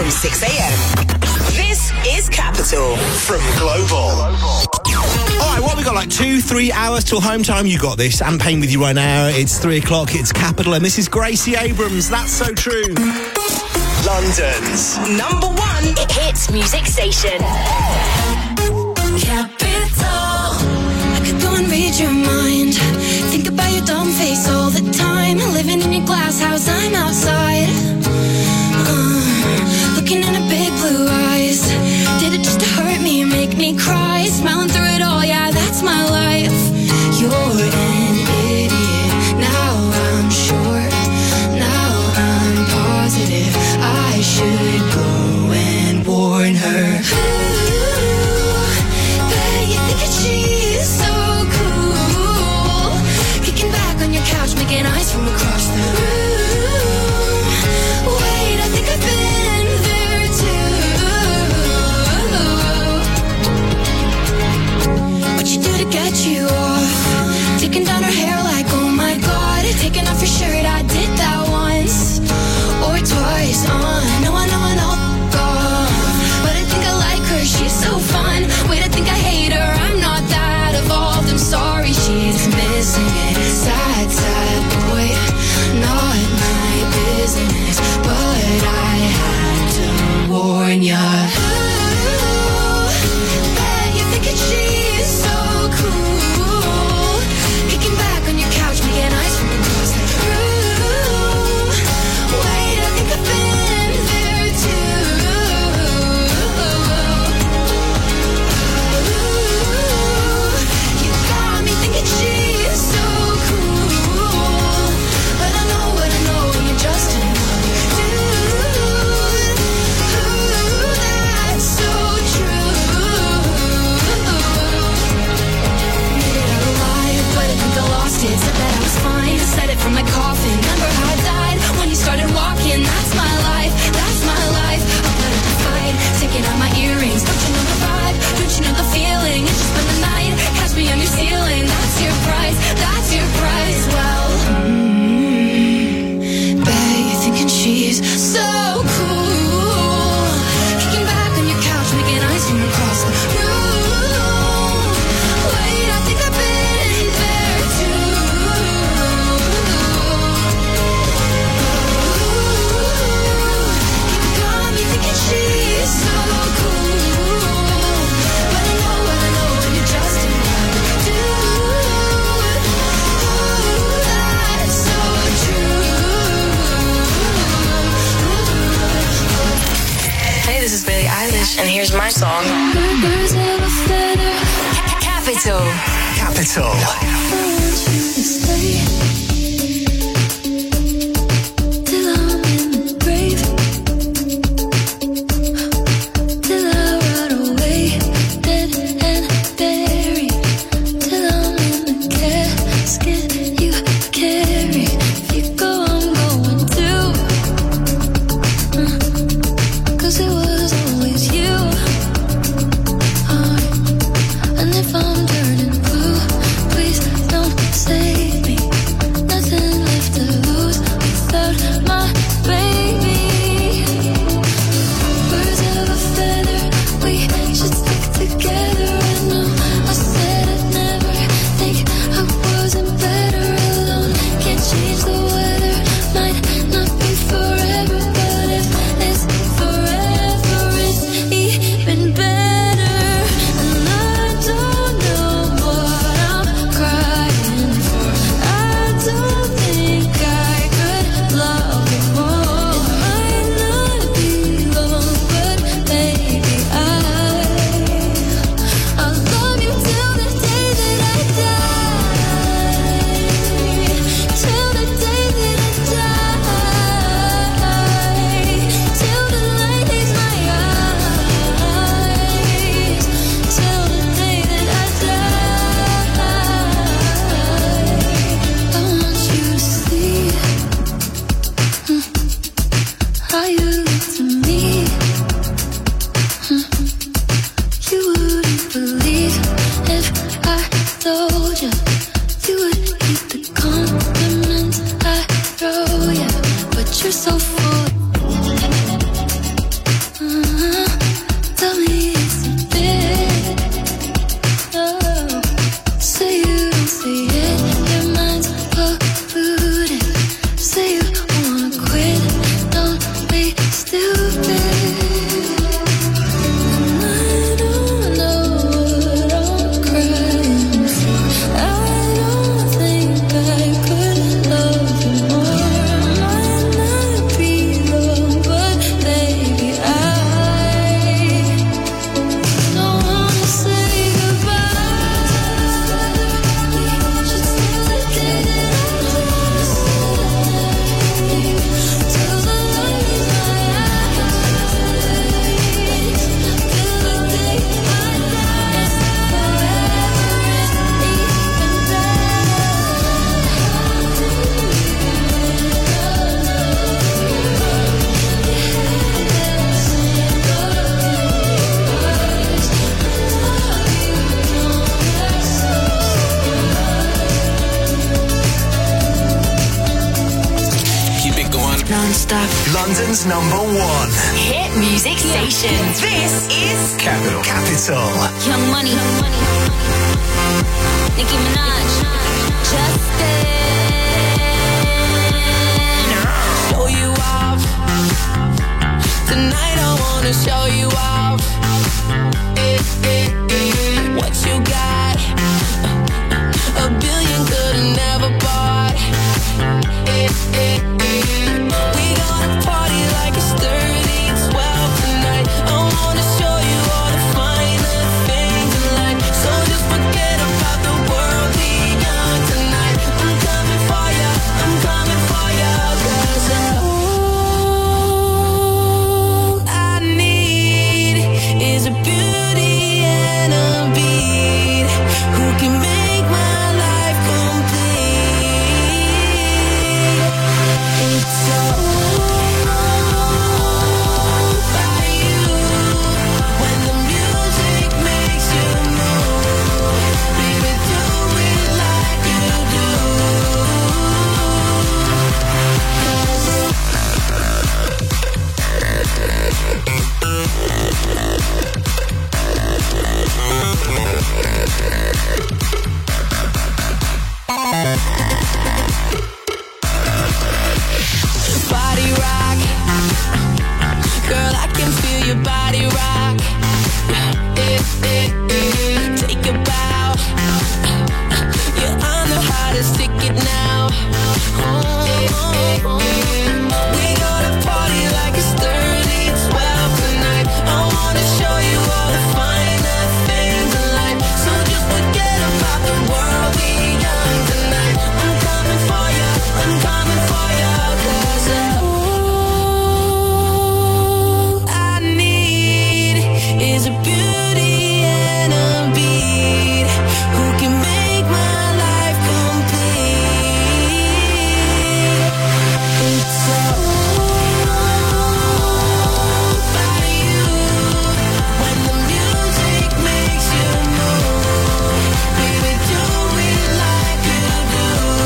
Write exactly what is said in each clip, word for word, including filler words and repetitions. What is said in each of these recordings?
from six a.m. This is Capital from Global. All right, what have we got? Like two, three hours till home time? You got this. I'm Payne with you right now. It's three o'clock. It's Capital, and this is Gracie Abrams. That's so true. London's number one hits music station. Capital. I could go and read your mind. Think about your dumb face all the time. Living in your glass house, I'm outside. Uh, looking in her big blue eyes. Did it just to hurt me, make me cry? Smiling through it all, yeah, that's my life. You're an idiot. Now I'm sure. Now I'm positive. I should go and warn her. Ooh, bet you think that she's so cool. Kicking back on your couch, making eyes from across the room. Wait, I think I've been there too. What you do to get you off? Taking down her hair like, oh my god. Taking off your shirt, I did that once or twice. Uh, no, I know, I know, God. But I think I like her, she's so fun. Wait, I think I hate her, I'm not that evolved. I'm sorry, she's missing it. Sad, sad boy, not my business. But I had to warn ya. Ooh, bet you're thinking she's so cool. Kicking back on your couch, making eyes from across the room. Wait, I think I've been there too. Ooh, you got me thinking she's so cool. But I know what I know, and you're just another dude. Ooh, that's so true. Made it out alive, but I think I lost it. Said that I was fine, said it from my coffin. Remember how I died when you started walking? That's my life, that's my life. I'll put up a fight, taking out my earrings. Don't you know the vibe? Don't you know the feeling? It's just spend the night, catch me on your ceiling. That's your price, that's your price. Well, mm, bet you're thinking she's so cool. Kicking back on your couch, making eyes from across the room. Wait, I think I've been there too. You got me thinking she's so cool. But I know what I know, and you're just another dude. Ooh, that's so true. Hey, this is Billie Eilish, and here's my song. Birds of a feather. Capital. Capital. I want you to stay till I'm in the grave, till I rot away, dead and buried, till I'm in the casket you carry. If you go, I'm going too. Uh, Cause it was always you. Uh, and if I'm turning blue, please don't save me. London's number one. Hit music station. This is Capital. Capital. Young Money, Nicki Minaj, Justin. Show you off. Tonight I wanna show you off. Eh, eh, eh. What you got? A billion could've never bought. Eh, eh, eh. We gonna party like it's thirty twelve tonight. I wanna show you all the finer things in life. So just forget about the world beyond tonight. I'm coming for ya, I'm coming for ya. 'Cause all I need is a beauty and a beat who can make my life complete. It's all by you. When the music makes you move, baby, do it like you do. Body rock, girl, I can feel your body rock. Eh, eh, eh. Take a bow. You're on the hottest ticket now. Oh, eh, eh, eh. We gonna party like it's thirty twelve tonight. I wanna show you all the finer things in life. So just forget about the world beyond tonight. I'm coming for ya, I'm coming for ya. 'Cause all I need is a beauty and a beat who can make my life complete. It's all by you. When the music makes you move, baby, do it like you do.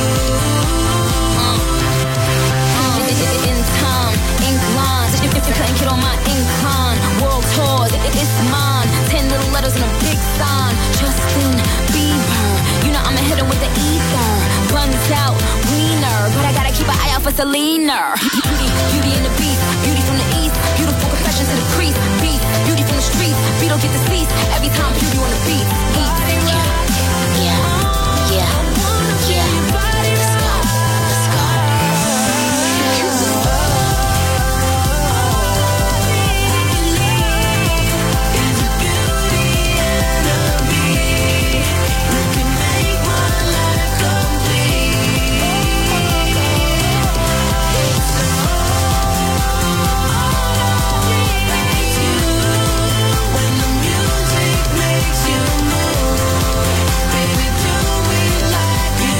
In time, ink lines. If you couldn't get on my incline, world tours, it, it's mine. Ten little letters and a big sign. Justin Bieber, you know I'ma hit him with the ether. Guns out, wiener, but I gotta keep an eye out for Selena. Beauty, beauty in the beast, beauty from the east, beautiful confessions in the crease. Beat, beauty from the streets, beat don't get deceased. Every time beauty on the beat. Body rock, Yeah, yeah, yeah. body Let's go, rock. let's go. Is a beauty and a beat who can make my life complete. It's all about you. When the music makes you move, baby, do it like you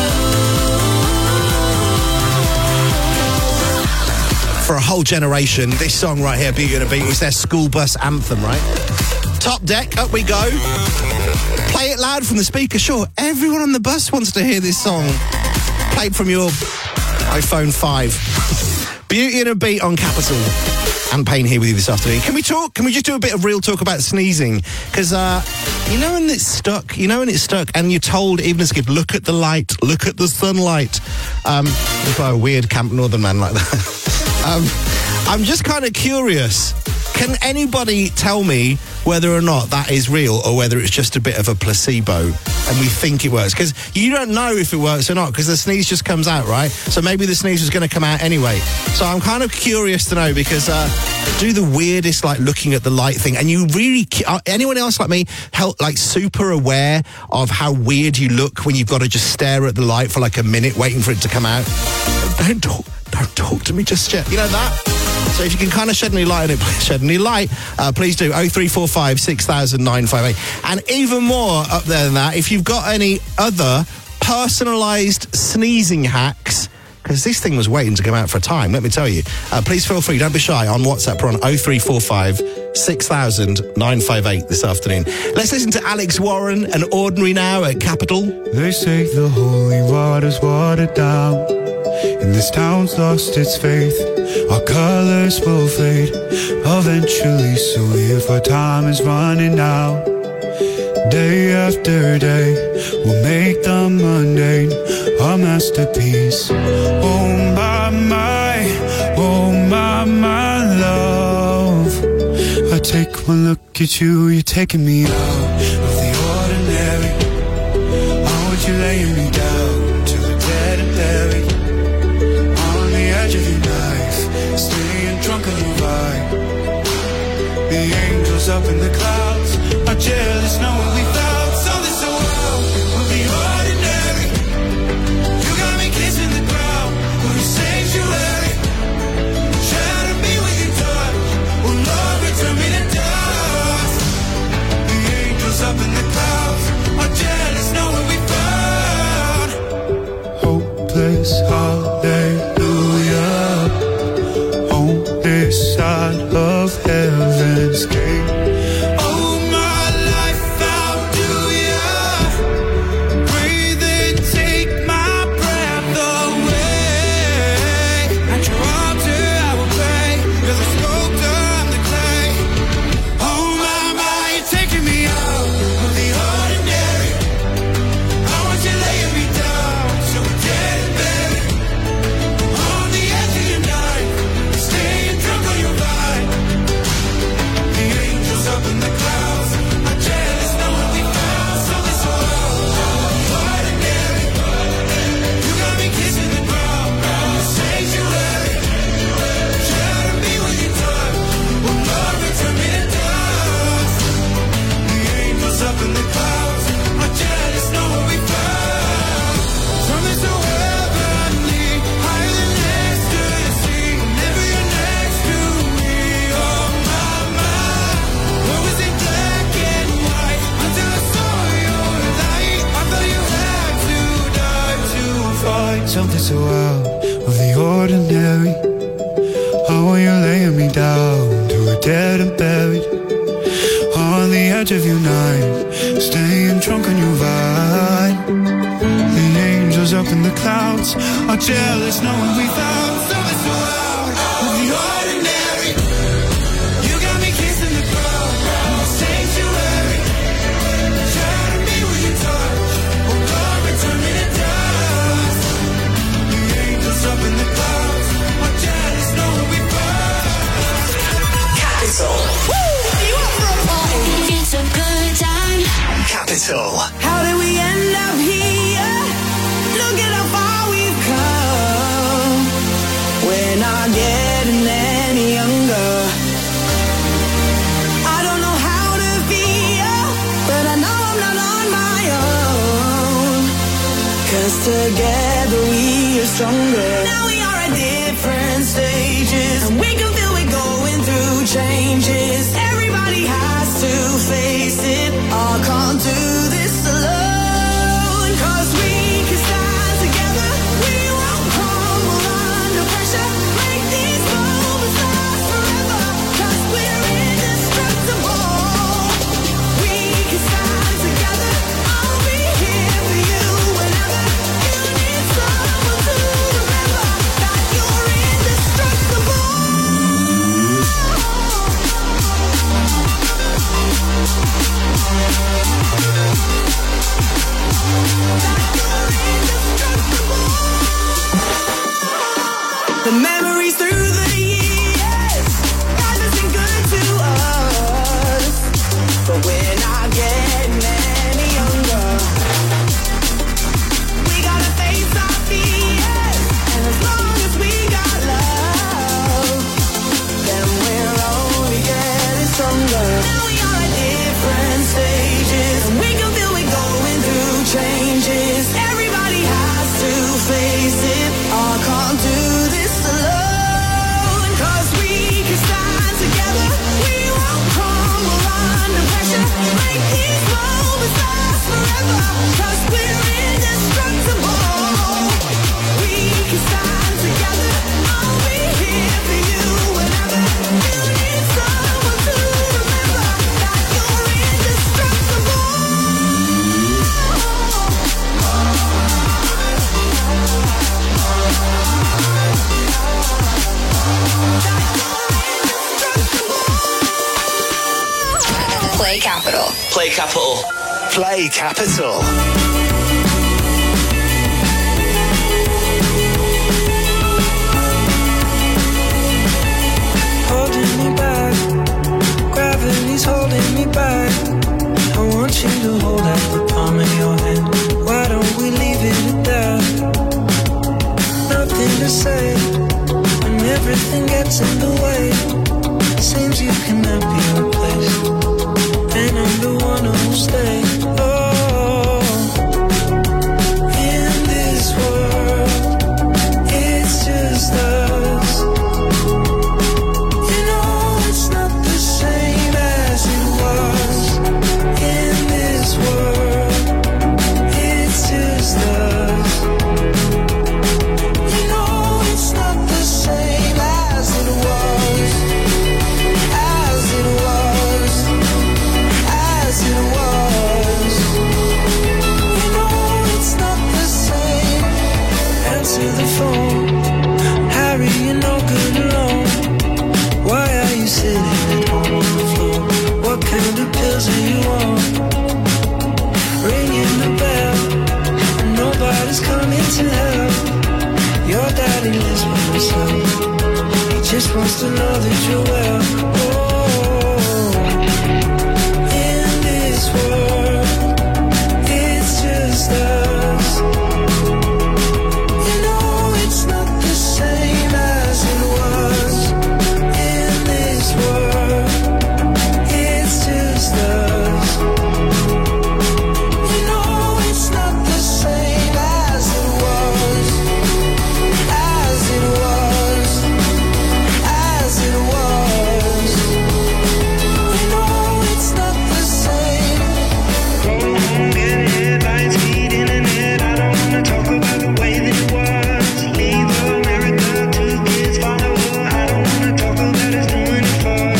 do. For a whole generation, this song right here, Beauty and a Beat, was their school bus anthem, right? Top deck, up we go. Play it loud from the speaker, sure. Everyone on the bus wants to hear this song. Played from your iPhone five. Beauty and a Beat on Capital. And Payne here with you this afternoon. Can we talk? Can we just do a bit of real talk about sneezing? Because, uh, you know when it's stuck? You know when it's stuck and you're told, even as a kid, look at the light, look at the sunlight. Um, by a weird Camp Northern man like that. um, I'm just kind of curious. Can anybody tell me whether or not that is real or whether it's just a bit of a placebo and we think it works? Because you don't know if it works or not because the sneeze just comes out, right? So maybe the sneeze was going to come out anyway. So I'm kind of curious to know because uh, do the weirdest, like, looking at the light thing. And you really... Uh, anyone else like me, help, like, super aware of how weird you look when you've got to just stare at the light for, like, a minute waiting for it to come out? Don't talk, don't talk to me just yet. You know that? So if you can kind of shed any light on it, please shed any light, uh, please do. oh three four five, six thousand, nine five eight. And even more up there than that, if you've got any other personalised sneezing hacks, because this thing was waiting to come out for a time, let me tell you, uh, please feel free, don't be shy, on WhatsApp or on oh three four five, six thousand, nine five eight this afternoon. Let's listen to Alex Warren and Ordinary now at Capital. They say the holy water's watered down, and this town's lost its faith. Our colors will fade eventually, so if our time is running out, day after day, we'll make the mundane a masterpiece. Oh my, my, oh my, my love, I take one look at you, you're taking me out of the ordinary. How would you lay me down to the dead and buried? On the edge of your knife, staying drunk on your vibe. The angels up in the clouds are jealous knowing we found something so wild. We'll be ordinary. You got me kissing the ground. Will you sanctuary? Shatter me with your touch. Will love return me to dust? The angels up in the clouds are jealous knowing we found hopeless hallelujah on this side of heaven's gate. Something so out of the ordinary. How are you laying me down to a dead and buried? On the edge of your night, staying drunk on your vibe. The angels up in the clouds are jealous knowing we found something so out of the ordinary. You got me kissing the ground, sanctuary. Shatter me with your touch, oh God, return me to dust. Up in the clouds, I'm jealous, knowing we found Capital. Woo! You up for a party? It's a good time. Capital. How did we end up here? Look at how far we've come. We're not getting any younger. I don't know how to feel, but I know I'm not on my own. 'Cause together we are stronger. Now we are at different stages, and we can feel we're going through changes. Everybody has to face it. I can't do this alone. 'Cause we can stand together. We won't crumble under pressure. Make these moments last forever. 'Cause we're indestructible. We can stand together. I'll be here for you whenever you need someone to remember that you're indestructible. Play Capital. Play Capital. Play Capital. Holding me back, gravity's holding me back. I want you to hold out the palm of your hand. Why don't we leave it at that? Nothing to say when everything gets in the way. Seems you cannot be replaced, and I'm the one who'll stay. Oh, in this world, it's just us. You know it's not the same as it was. In this world, it's just us. You know it's not the same as it was. As it was. As it was. You know it's not the same. Answer the phone. Harry, you're no good alone. Why are you sitting at home on the floor? What kind of pills are you on? Ringing the bell, and nobody's coming to help. Your daddy lives by himself. He just wants to know that you're well. Oh, in this world, it's just us. You know it's not the same as it was. In this world, it's just us. You know it's not the same as it was. As it was. As it was. You know it's not the same. Go home, get headlines, feed internet. I don't wanna talk about the way that it was. Leave America, two kids follow her. I don't wanna talk about us doing it first.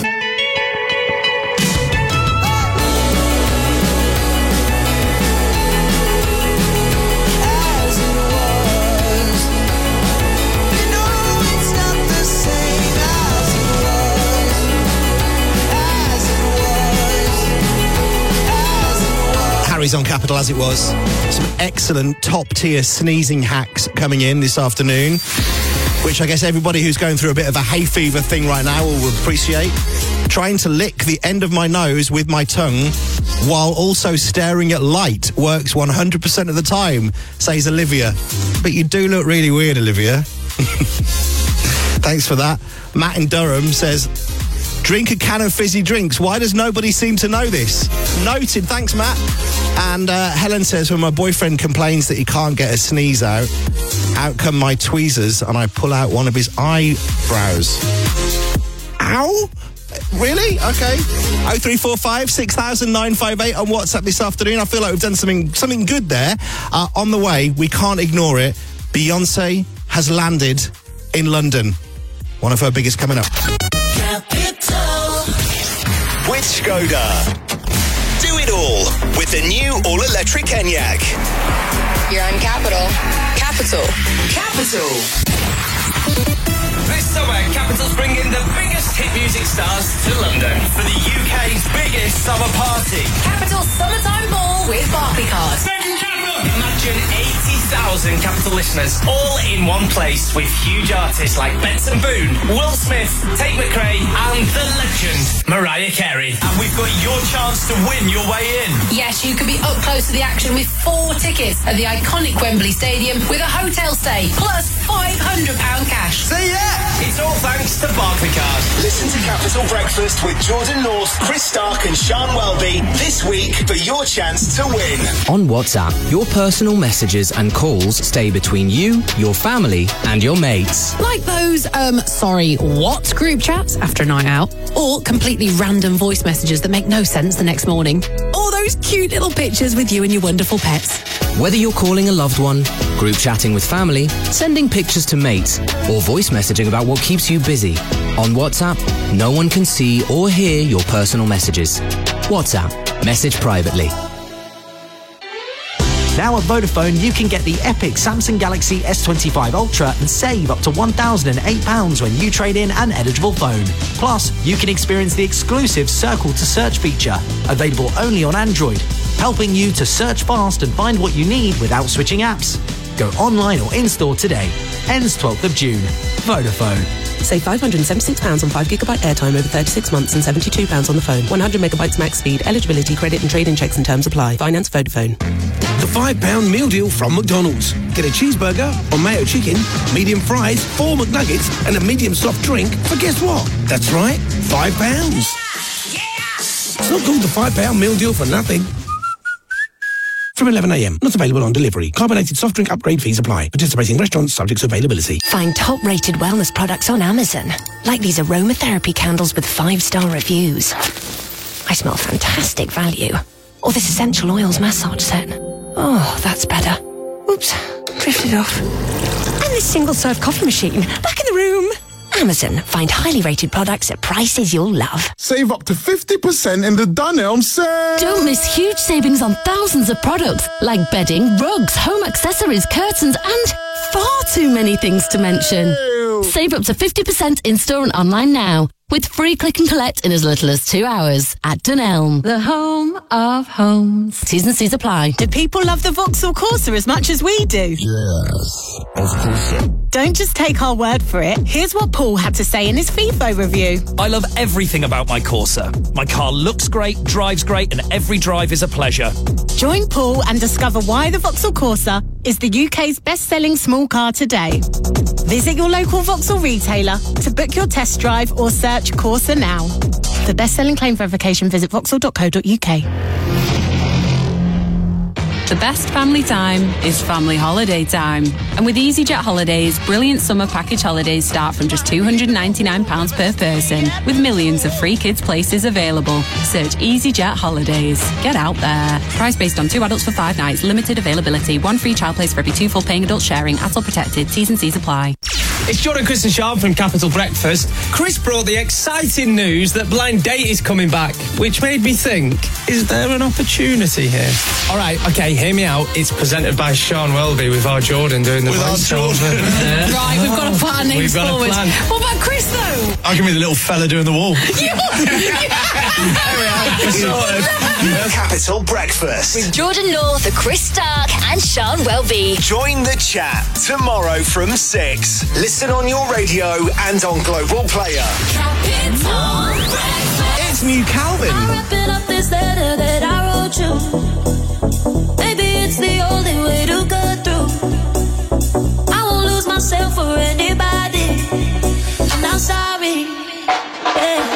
As it was. You know it's not the same as it was. As it was. As it was. Harry's on Capital as it was. Some excellent top-tier sneezing hacks coming in this afternoon, which I guess everybody who's going through a bit of a hay fever thing right now will appreciate. Trying to lick the end of my nose with my tongue while also staring at light works one hundred percent of the time, says Olivia. But you do look really weird, Olivia. Thanks for that. Matt in Durham says, drink a can of fizzy drinks. Why does nobody seem to know this? Noted. Thanks, Matt. And uh, Helen says, when my boyfriend complains that he can't get a sneeze out, out come my tweezers and I pull out one of his eyebrows. Ow? Really? Okay. oh three four five, six thousand, nine five eight on WhatsApp this afternoon. I feel like we've done something something good there. Uh, on the way, we can't ignore it. Beyonce has landed in London. One of her biggest coming up. With Skoda. Do it all with the new all-electric Enyaq. You're on Capital. Capital. Capital. This summer, Capital's bringing the biggest hit music stars to London for the U K's biggest summer party. Capital Summertime Ball with Barclaycard. Imagine eighty thousand Capital listeners all in one place with huge artists like Benson Boone, Will Smith, Tate McRae and the legend Mariah Carey. And we've got your chance to win your way in. Yes, you could be up close to the action with four tickets at the iconic Wembley Stadium with a hotel stay plus five hundred pounds cash. Say yeah! It's all thanks to Barclaycard. Listen to Capital Breakfast with Jordan North, Chris Stark and Sean Welby this week for your chance to win. On WhatsApp, your personal messages and calls stay between you, your family and your mates. Like those, um, sorry, what group chats after a night out? Or completely random voice messages that make no sense the next morning? Or those cute little pictures with you and your wonderful pets? Whether you're calling a loved one, group chatting with family, sending pictures to mates, or voice messaging about what keeps you busy, on WhatsApp, no one can see or hear your personal messages. WhatsApp, message privately. Now at Vodafone, you can get the epic Samsung Galaxy S twenty-five Ultra and save up to one thousand eight pounds when you trade in an eligible phone. Plus, you can experience the exclusive Circle to Search feature, available only on Android, helping you to search fast and find what you need without switching apps. Go online or in-store today. Ends twelfth of June. Vodafone. Save five hundred seventy-six pounds on five gigabyte airtime over thirty-six months and seventy-two pounds on the phone. one hundred megabytes max speed. Eligibility, credit and trade-in checks and terms apply. Finance Vodafone. The five pound meal deal from McDonald's. Get a cheeseburger or mayo chicken, medium fries, four McNuggets and a medium soft drink for guess what? That's right, five pounds. It's not called the five pound meal deal for nothing. From eleven a m. Not available on delivery. Carbonated soft drink upgrade fees apply. Participating restaurants subject to availability. Find top-rated wellness products on Amazon, like these aromatherapy candles with five-star reviews. I smell fantastic value. Or this essential oils massage set. Oh, that's better. Oops, drifted off. And this single-serve coffee machine. Back in the room. Amazon. Find highly rated products at prices you'll love. Save up to fifty percent in the Dunelm sale. Don't miss huge savings on thousands of products like bedding, rugs, home accessories, curtains, and far too many things to mention. Ew. Save up to fifty percent in-store and online now, with free click and collect in as little as two hours at Dunelm, the home of homes. T's and C's apply. Do people love the Vauxhall Corsa as much as we do? Yes, of course. Don't just take our word for it. Here's what Paul had to say in his FIFO review. I love everything about my Corsa. My car looks great, drives great, and every drive is a pleasure. Join Paul and discover why the Vauxhall Corsa is the U K's best-selling small car today. Visit your local Vauxhall retailer to book your test drive or search Corsa now. For best-selling claim verification, visit vauxhall dot co dot uk. The best family time is family holiday time. And with EasyJet Holidays, brilliant summer package holidays start from just two hundred ninety-nine pounds per person, with millions of free kids places available. Search EasyJet Holidays. Get out there. Price based on two adults for five nights, limited availability, one free child place for every two full paying adults sharing, A T L protected, T's and C's apply. It's Jordan, Chris and Sean from Capital Breakfast. Chris brought the exciting news that Blind Date is coming back, which made me think, is there an opportunity here? All right, okay, hear me out. It's presented by Sean Welby with our Jordan doing the With our voiceover. Jordan. Right, we've got to put our names We've got a forward. plan. What about Chris, though? I can be the little fella doing the wall. Capital Breakfast. With Jordan North, Chris Stark, and Sean Welby. Join the chat tomorrow from six. Listen on your radio and on Global Player. It's New Calvin. I'm wrapping up this letter that I wrote you. Maybe it's the only way to get through. I won't lose myself for anybody. I'm not sorry. Yeah.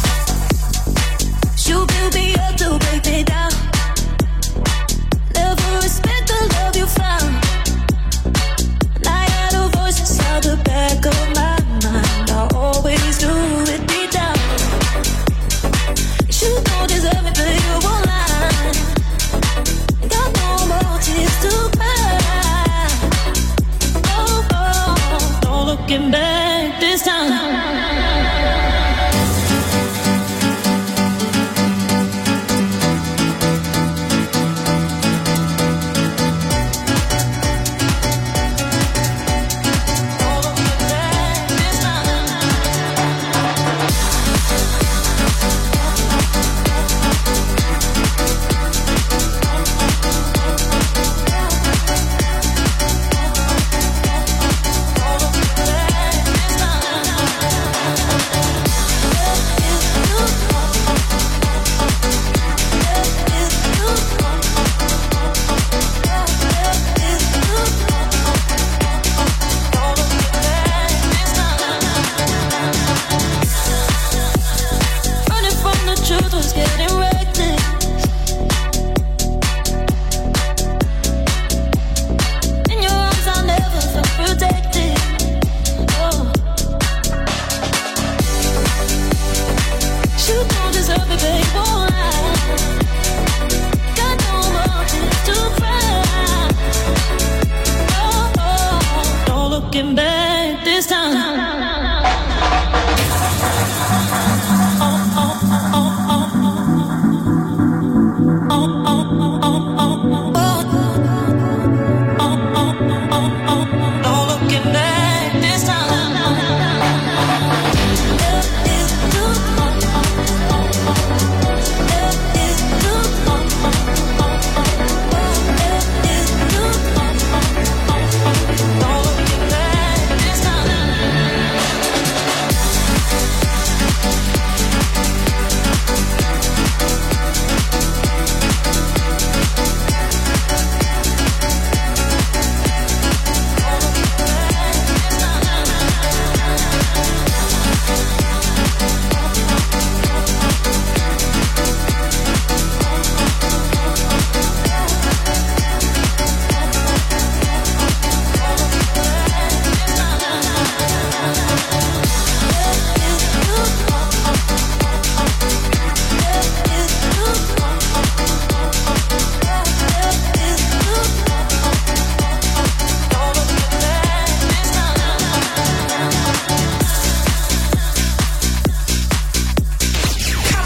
You build me up to break me down. Never respect the love you found. And I had a voice inside the back of my mind. I always do it deep down. You don't deserve it, but you won't lie. Got no more tears to cry. Oh, oh, don't look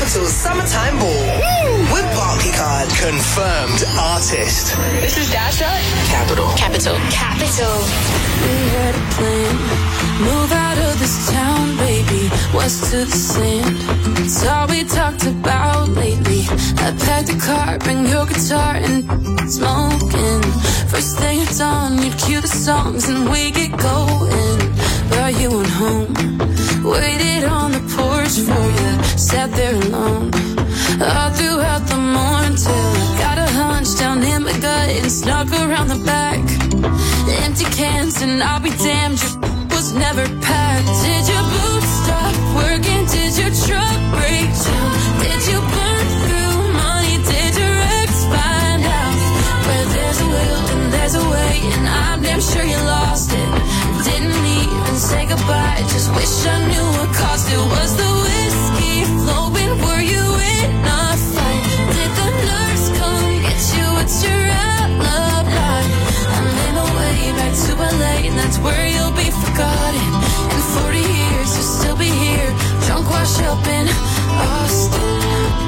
Capital's Summertime Ball with Barclaycard. Confirmed artist. This is Dasha. Capital. Capital. Capital. We had a plan. Move out of this town, baby. West to the sand. It's all we talked about lately. I packed the car, bring your guitar and smoking. First thing it's on, you'd cue the songs and we get going. But you went home, waited on the porch for you, sat there alone all throughout the morning till I got a hunch down in my gut and snuck around the back. Empty cans and I'll be damned, your was never packed. Did your boots stop working? Did your truck break down? Did you burn through money? Did your ex find out? Where there's a will and there's a way, and I'm damn sure you lost it. Didn't even say goodbye, just wish I knew what cost it. Was the whiskey flowing? Were you in a fight? Did the nurse come get you? What's your alibi? I'm in a way back to L A, and that's where you'll be forgotten. In forty years you'll still be here, drunk, washed up in Austin.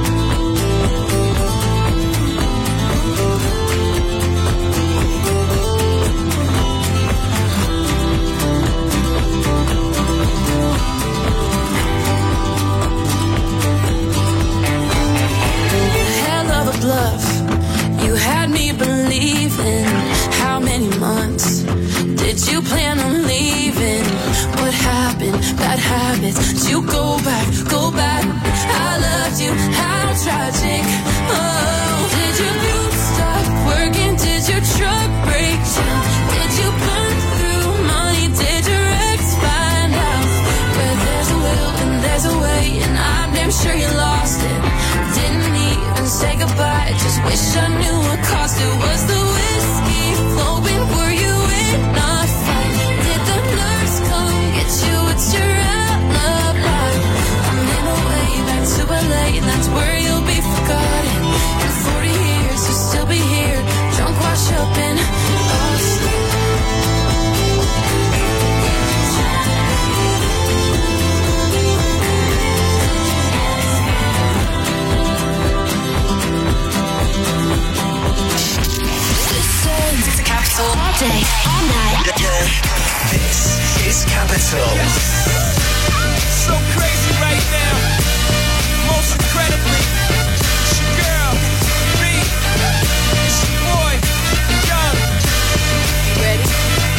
Bluff. You had me believing. How many months did you plan on leaving? What happened? Bad habits. Did you go back? Go back. I loved you. How tragic. Oh, did your boots stop working? Did your truck break down? Did you burn through money? Did your ex find out? Where there's a will and there's a way, and I'm damn sure you lost it. Didn't even say goodbye, just wish I knew what cost it. Was the whiskey flowing? Were you in a fight? Did the nurse come get you? It's your alibi. I'm in a way back to L A, and that's where you'll be forgotten. In forty years you'll still be here, drunk, washed up in Austin. All day, all night. This is Capital. So crazy right now. Most incredibly, it's your girl, me. It's your boy, Young. You ready?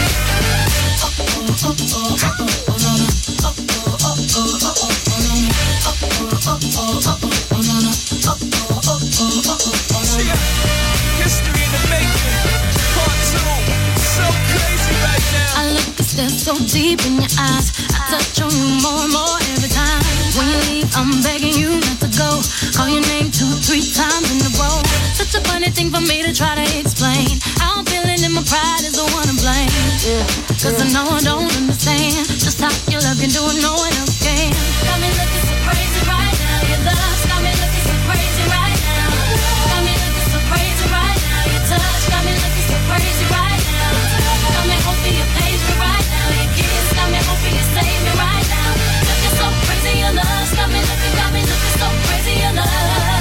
Yeah. History in the making. So crazy right now. I look and stare so deep in your eyes. I touch on you more and more every time. When you leave, I'm begging you not to go. Call your name two, three times in a row. Such a funny thing for me to try to explain. How I'm feeling and my pride is the one to blame. Yeah. Cause I know I don't understand just how your love can do it, no one else can. Got me looking so crazy right now. Your love's got me looking so crazy right now. Got me looking so crazy right now. Your touch got me looking so crazy right now. Got me hoping you page me right now. Your kiss got me hoping you save me right now. Looking so crazy, your love got me looking, got me looking so crazy, your love.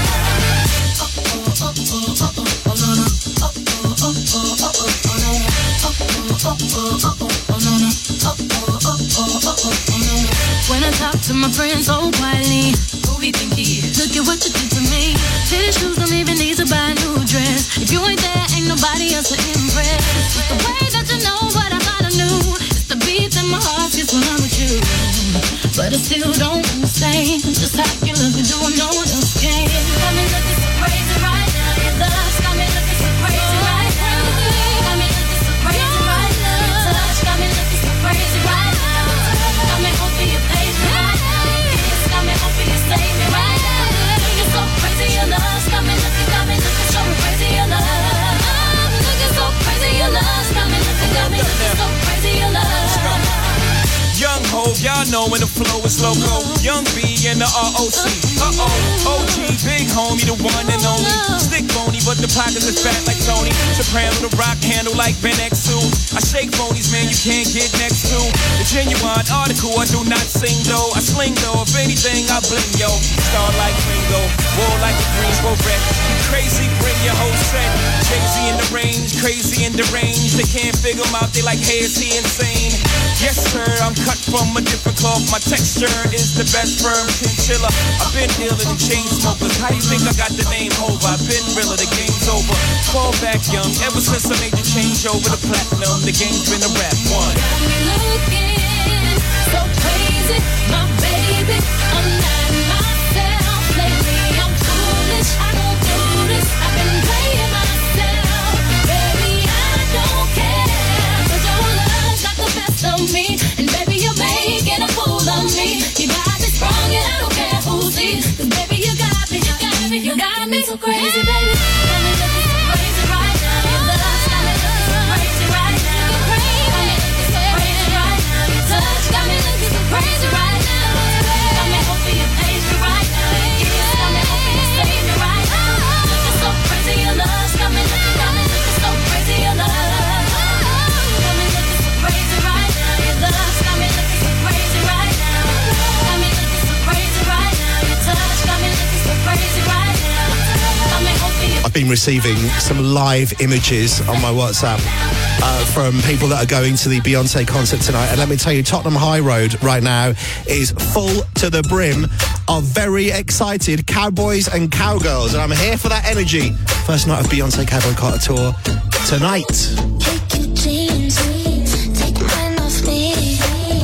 When I talk to my friends so quietly, who we think he is? Look at what you did to me. Fitted shoes don't even need to buy a new dress. If you ain't there, ain't nobody else to impress. It's the way that you know what I thought I knew. It's the beat that my heart gets when I'm with you. But I still don't understand just how you look and do what no one else can. Got me looking so crazy right now. Your love's got me looking so crazy right now. Got me looking so crazy right now. Your touch got me looking so crazy right now. Got me hoping you page me right now. Your kiss got me hoping you save me right now. Looking so crazy, your love's got me looking, got me looking so crazy, your love. Looking so crazy, your love's got me looking, got me looking so crazy, your love. Young Hov, y'all know when the flow is loco. Young B and the R O C. Uh-oh, O G, big homie, the one and only. Stick bone phony, but the pockets is fat like Tony. Soprano, the rock handle like Ben X two. I shake phonies, man, you can't get next to. The genuine article, I do not sing though. I sling though, if anything, I bling yo. Star like Ringo, war like a Greensboro wreck. Crazy, bring your whole set. Jay-Z in the range, crazy in the range. They can't figure him out, they like, hey, is he insane? Yes, sir, I'm cut from a different cloth. My texture is the best firm chinchilla. I've been iller than chain smokers. How do you think I got the name over? I've been realer, the game's over. Fall back young, ever since I made the change over the platinum. The game's been a rap one. Got me looking so crazy, my baby. I'm not myself lately. I'm foolish, I don't do this. I've been playing myself, baby. I don't care, 'cause your love's got the best of me, and baby you're making a fool of me. You got me sprung, and I don't care who sees, 'cause baby you got me, you got me, you got me so crazy, baby. Got me looking so crazy right now. Your love's got me looking so crazy right now. Crazy, got me looking so crazy right now. Your touch got me looking so crazy right now. Got me hoping you page me right now. Your kiss got me hoping you save me right now. Looking so crazy, your love's got me looking, got me looking so crazy, your love. Got me looking so crazy right now. Your love's got me looking so crazy right now. Got me looking so crazy right now. Your touch got me looking so crazy right now. Got me hoping you. I've been receiving some live images on my WhatsApp uh, from people that are going to the Beyonce concert tonight. And let me tell you, Tottenham High Road right now is full to the brim of very excited cowboys and cowgirls. And I'm here for that energy. First night of Beyonce Cowboy Carter Tour tonight. Take your jeans, take mine off me.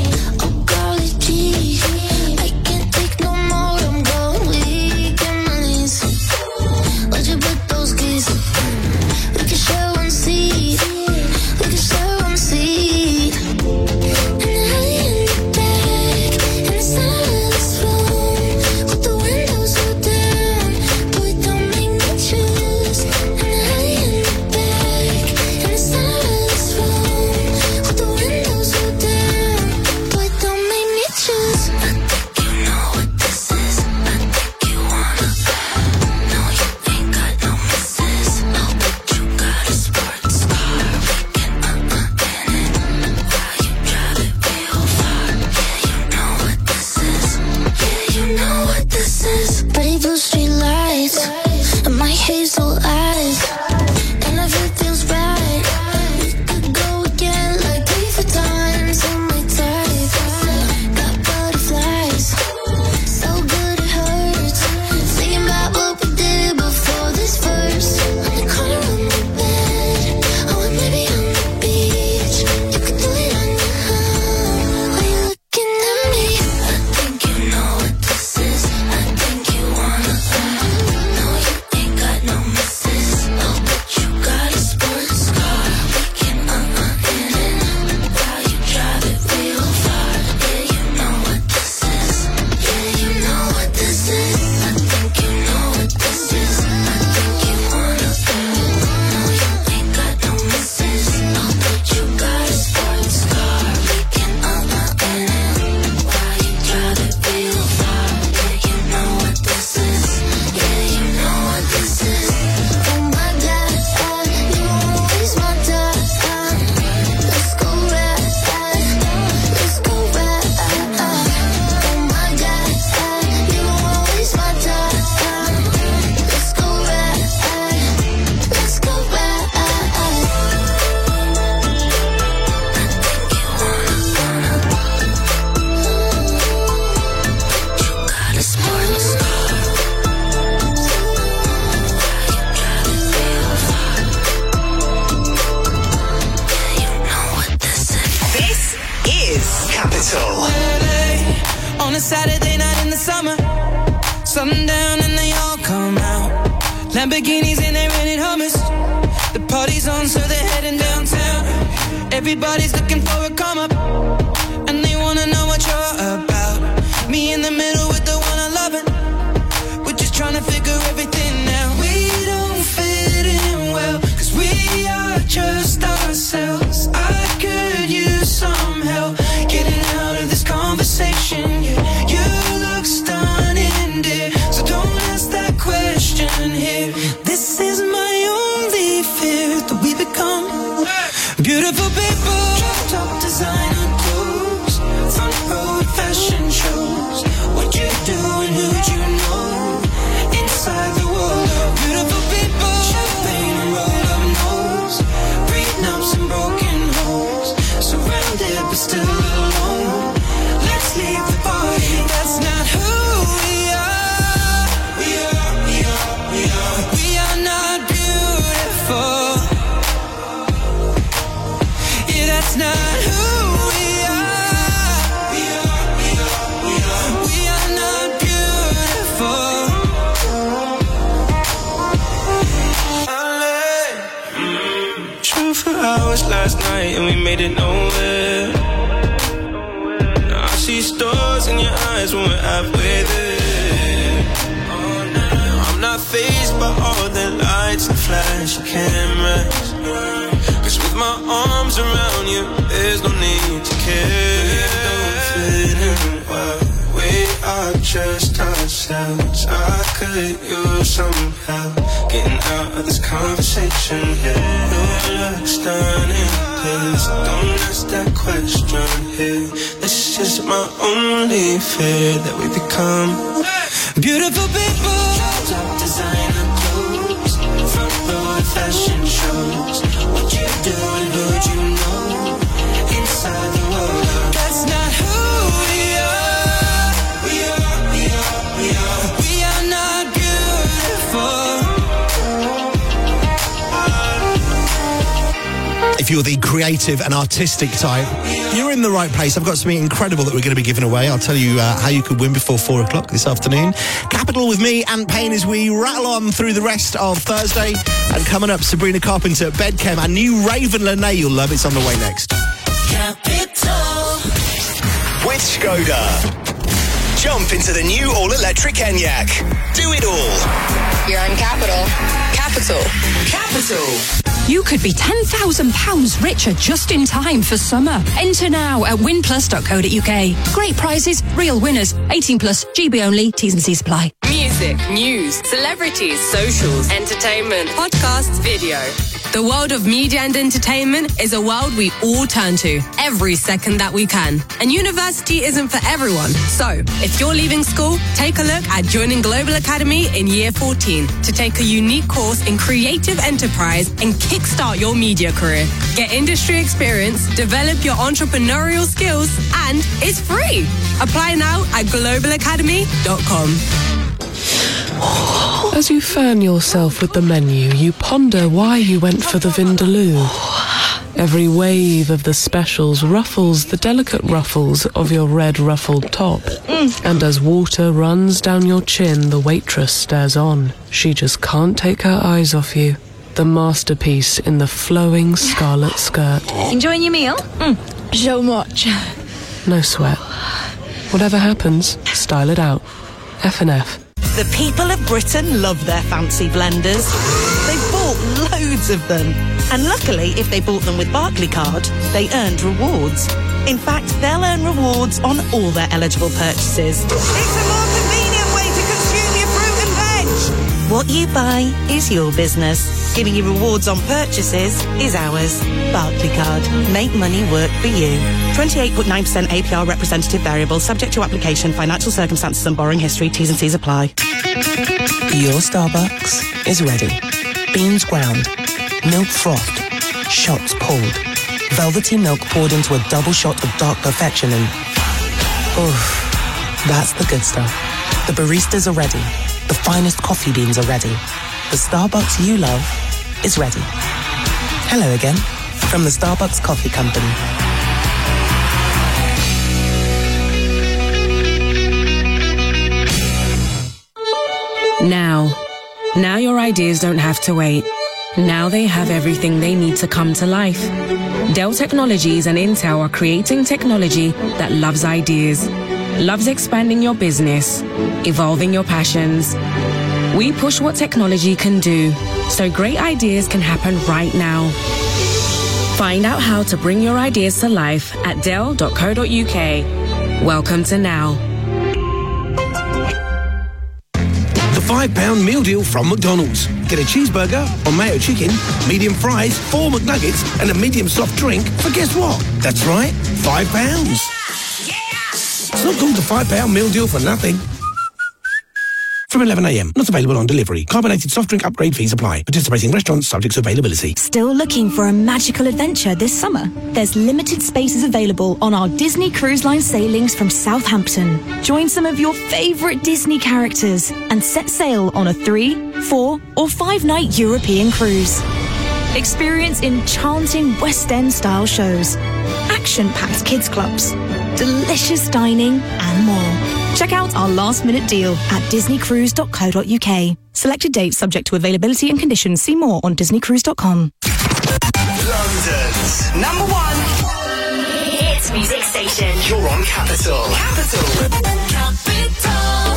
Oh, golly gee, I can't take no more. I'm going weak in my knees. Where'd you put those keys? We can share one seat. We can share one seat. And I in the back, in the center of this room, with the windows rolled down. Boy, don't make me choose. And I in the back, in the center of this room, with the windows rolled down. Boy, don't make me choose. I think you know what this is. I think you wanna. No, you ain't got no misses. No, but you got a sports car. We can uh-uh in it while you drive it real far. Yeah, you know what this is. Yeah, you know what this is. Pretty blue street lights and my hazel eyes. And if it feels right, we could go again like three, four times on my type. Got butterflies, so good it hurts. Thinking about what we did before this verse. On the corner of my bed, oh, and maybe on the beach. You could do it on your own. Why you looking at me? I think you know what this is. I think you wanna. No, you ain't got no misses. Oh, but you got a sports car. We can uh-uh in it while you drive it real far. Yeah, you know what this is. Yeah, you know what this is. I think you know what this is. I think you wanna. No, you ain't got no misses. Oh, but you got a sports car. We can uh-uh in it while you drive it real far. Yeah, you know what this is. Yeah, you know what this is. Oh my God, you won't waste my time. Let's go right, let's go right. Oh my God, you won't waste my time. Let's go right, let's go right. I think you wanna, wanna. You got a sports car. Drive it real far. Yeah, you know what this is. This is Capital. On a Saturday night in the summer, sundown and they all come out. Lamborghinis and they rented Hummers. The party's on, so they're heading downtown. Everybody's looking for a come up, and they wanna know what you're about. Me in the middle with the one I love it. We're just trying to figure everything out. We don't fit in well, 'cause we are just ourselves. I could use some help getting out of this conversation. Yeah, you look stunning, dear, so don't ask that question here. This is my hours last night and we made it nowhere. Now I see stars in your eyes when we're halfway there. Oh, now I'm not fazed by all the lights and flashy cameras. Cause with my arms around you, there's no need to care. Don't fit in well. We are just ourselves. I could use some help getting out of this conversation. Yeah, your looks stunning, please don't ask that question here. This is my only fear, that we become beautiful people. Top designer clothes, front row at fashion shows. What you do and who you know inside the world. That's not who we are. We are not beautiful. If you're the creative and artistic type, you're in the right place. I've got something incredible that we're going to be giving away. I'll tell you uh, how you could win before four o'clock this afternoon. Capital with me, Ant Payne, as we rattle on through the rest of Thursday. And coming up, Sabrina Carpenter, Bedchem, and new Raven Lene. You'll love. It's on the way next. Capital with Skoda. Jump into the new all-electric Enyaq. Do it all. You're on Capital. Capital. Capital. You could be ten thousand pounds richer just in time for summer. Enter now at win plus dot co dot uk. Great prizes, real winners. eighteen plus, G B only, T's and C's apply. Music, news, celebrities, socials, entertainment, podcasts, video. The world of media and entertainment is a world we all turn to every second that we can. And university isn't for everyone. So, if you're leaving school, take a look at joining Global Academy in year fourteen to take a unique course in creative enterprise and kickstart your media career. Get industry experience, develop your entrepreneurial skills, and it's free. Apply now at global academy dot com. As you fan yourself with the menu, you ponder why you went for the Vindaloo. Every wave of the specials ruffles the delicate ruffles of your red ruffled top. Mm. And as water runs down your chin, the waitress stares on. She just can't take her eyes off you. The masterpiece in the flowing scarlet skirt. Enjoying your meal? Mm. So much. No sweat. Whatever happens, style it out. F and F. The people of Britain love their fancy blenders. They've bought loads of them. And luckily, if they bought them with Barclaycard, they earned rewards. In fact, they'll earn rewards on all their eligible purchases. It's a more convenient way to consume your fruit and veg. What you buy is your business. Giving you rewards on purchases is ours. Barclaycard. Make money work for you. twenty-eight point nine percent A P R representative variable, subject to application, financial circumstances and borrowing history. T's and C's apply. Your Starbucks is ready. Beans ground. Milk frothed. Shots pulled. Velvety milk poured into a double shot of dark perfection and... oof. That's the good stuff. The baristas are ready. The finest coffee beans are ready. The Starbucks you love is ready. Hello again, from the Starbucks Coffee Company. Now. Now your ideas don't have to wait. Now they have everything they need to come to life. Dell Technologies and Intel are creating technology that loves ideas, loves expanding your business, evolving your passions. We push what technology can do, so great ideas can happen right now. Find out how to bring your ideas to life at dell dot co dot uk. Welcome to Now. five pound meal deal from McDonald's. Get a cheeseburger or mayo chicken, medium fries, four McNuggets, and a medium soft drink for guess what? That's right, five pounds. It's not called the five pound meal deal for nothing. From eleven a m, not available on delivery. Carbonated soft drink upgrade fees apply. Participating restaurants subject to availability. Still looking for a magical adventure this summer? There's limited spaces available on our Disney Cruise Line sailings from Southampton. Join some of your favourite Disney characters and set sail on a three, four or five night European cruise. Experience enchanting West End style shows, action-packed kids clubs, delicious dining and more. Check out our last minute deal at disney cruise dot co dot uk. Selected dates subject to availability and conditions. See more on disney cruise dot com. London's number one hits music station. You're on Capital. Capital. Capital.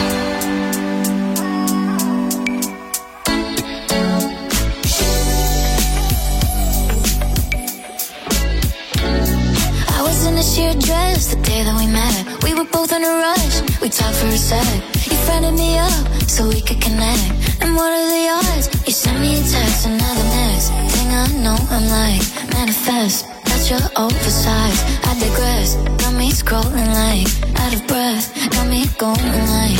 I was in a sheer dress the day that we met. We were both in a rush. We talked for a sec. You friended me up so we could connect. And what are the odds? You sent me a text, and now the next thing I know, I'm like, manifest. That's your oversized. I digress. Got me scrolling like out of breath. Got me going like,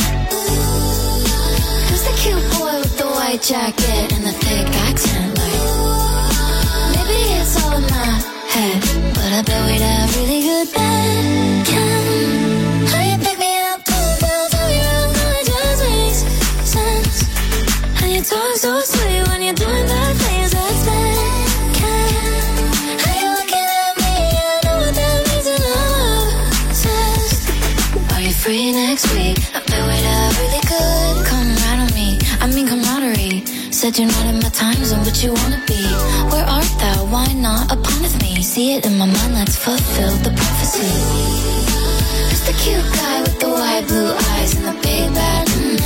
who's the cute boy with the white jacket and the thick accent? Like, maybe it's all in my head, but I bet we'd have really good band. Can how you pick me up, pull down, tell me around, how it just makes sense. And you talk so sweet when you're doing that things that's bad. Can how you looking at me? I know what that means and I'm obsessed. Are you free next week? I bet we'd have really good. Come right on me, I mean camaraderie. Said you're not in my time zone, but you wanna be. Where art thou? Why not upon with me? See it in my mind, let's fulfill the prophecy. Who's the cute guy with the white blue eyes and the big bad mm,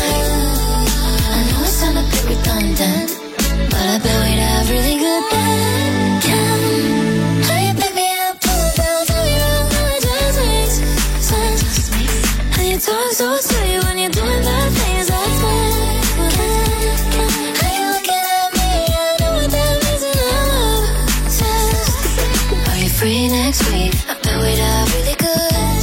I know it sound a bit redundant, but I bet we'd have really good band. Can how you pick me up, pull down, tell me around, how it just makes sense. And you talk so sweet when you're doing that things that's bad. How you looking at me? I know what that means and I'm obsessed. Are you free next week? I bet we'd have really good.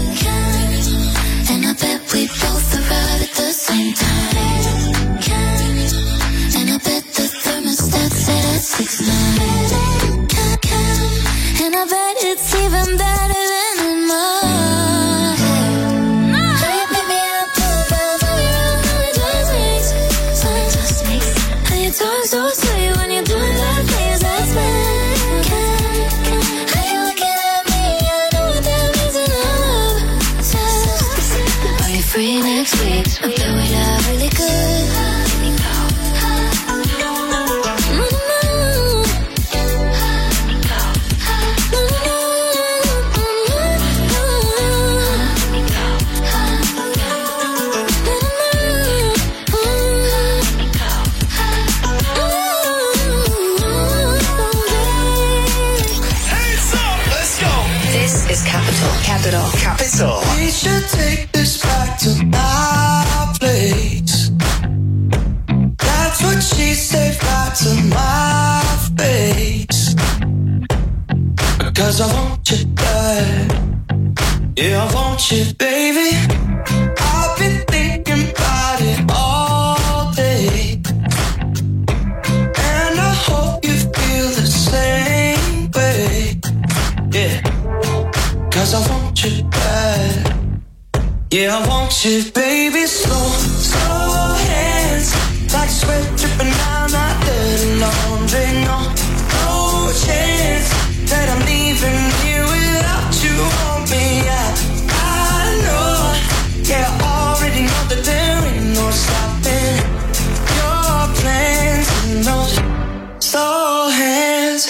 And I bet we both arrive at the same time. And I bet the thermostat set at six nine. And I bet it's even better than in my head. How you pick me up, pull down, tell me around, how it just makes sense. How you talk so sweet when you're doing that things that's bad. How you looking at me? I know what that means and I'm obsessed. Are you free next week? I bet we'd have really good. This is Capital. Capital. Capital. We should take this back to my place. That's what she said right to my face. Cause I want you bad. Yeah, I want you, baby. I've been thinking about it all day. And I hope you feel the same way. Yeah. Cause I want you bad. Yeah, I want you, baby. Slow, slow hands, like sweat dripping down my dirty laundry. No, no chance that I'm leaving here without you on me. I, I know, yeah, I already know that there ain't no stopping your plans and those slow hands.